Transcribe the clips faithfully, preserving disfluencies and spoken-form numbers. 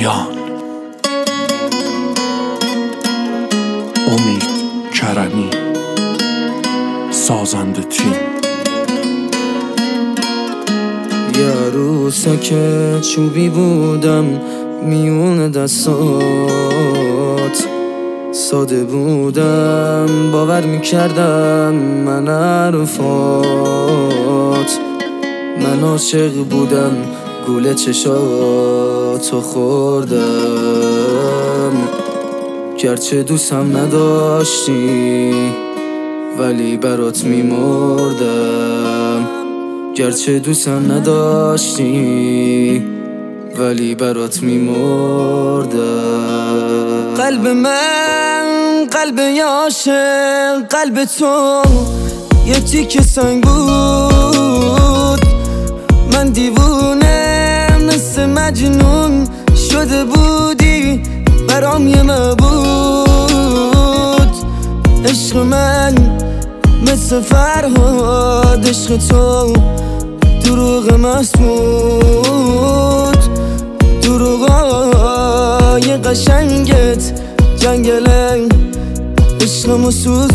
کیان، امید کرمی، سازنده تیم. یه عروسک چوبی بودم میون دستات، ساده بودم باور میکردم من حرفات. من عاشق بودم گول چشاتو خوردم، گرچه دوستم نداشتی ولی برات میمردم. گرچه دوستم نداشتی ولی برات میمردم. قلب من قلب عاشق، قلب تو یه تیکه سنگ بود. من دیوونه مثل مجنون شده بودی برام یه معبود. عشق من مثل فرهاد، عشق تو دروغ مسمود. دروغای قشنگت جنگله عشقمو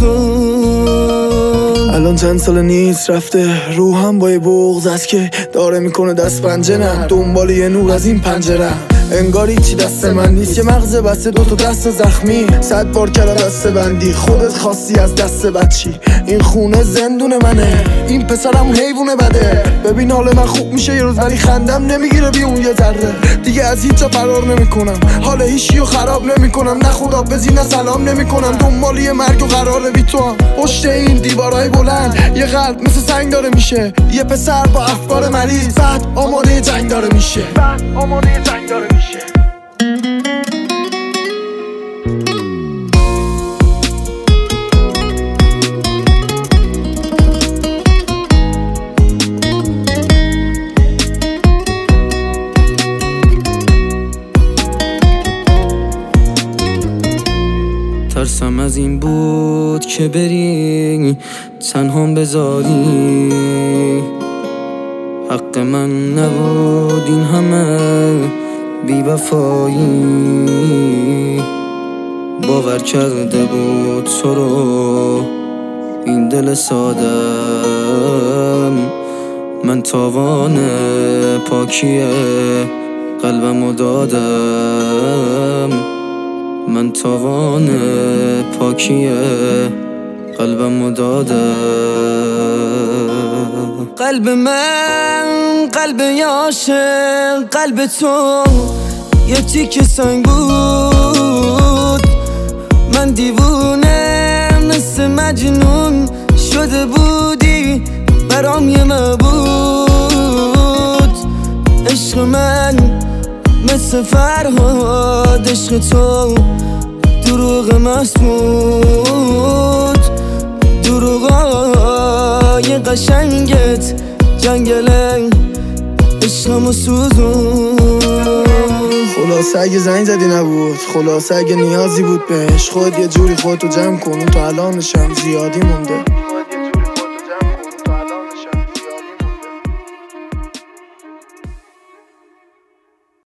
سوزون. الان چند سال نیست رفته، روحم با یه بغض است که داره میکنه دست پنجه. نه دنبال یه نور از این پنجره، انگاری چی دست من نیست. یه مغز بسته دو تا دست زخمی، صد بار کردم دست بندی. خودت خواستی از دست بچی، این خونه زندون منه. این پسرم حیوونه بده. ببین حال من خوب میشه یه روز ولی خندم نمیگیره بی اون یه ذره. دیگه از هیچ جا فرار نمیکنم، حال هیچیو خراب نمیکنم. نه خدا بزی نه سلام نمیکنم، دنبال یه مرگ و قراره بی تو هم. پشت این دیوارای بلند یه قلب مثل سنگ داره میشه. یه پسر با افکار مریض بعد آماده جنگ داره میشه. بعد آماده جنگ داره میشه. ترسم از این بود که بری تنهام بذاری. حق من نبود این همه بی وفایی. باور کرده بود تو رو این دل سادم. من تاوان پاکی قلبمو دادم. من تاوان پاکی قلبمو دادم. قلب من قلب عاشق، قلب تو یه تیکه سنگ بود. من دیوونه مثل مجنون شده بودی برام یه معبود. عشق من مثل فرهاد، عشق تو دروغ مسمود. دروغای قشنگت جنگله عشقمو سوزون. خلاصه اگه زنگ زدی نبود، خلاصه اگه نیازی بود بهش، خود یه جوری خودتو جمع کن. تا الانشم زیادی مونده.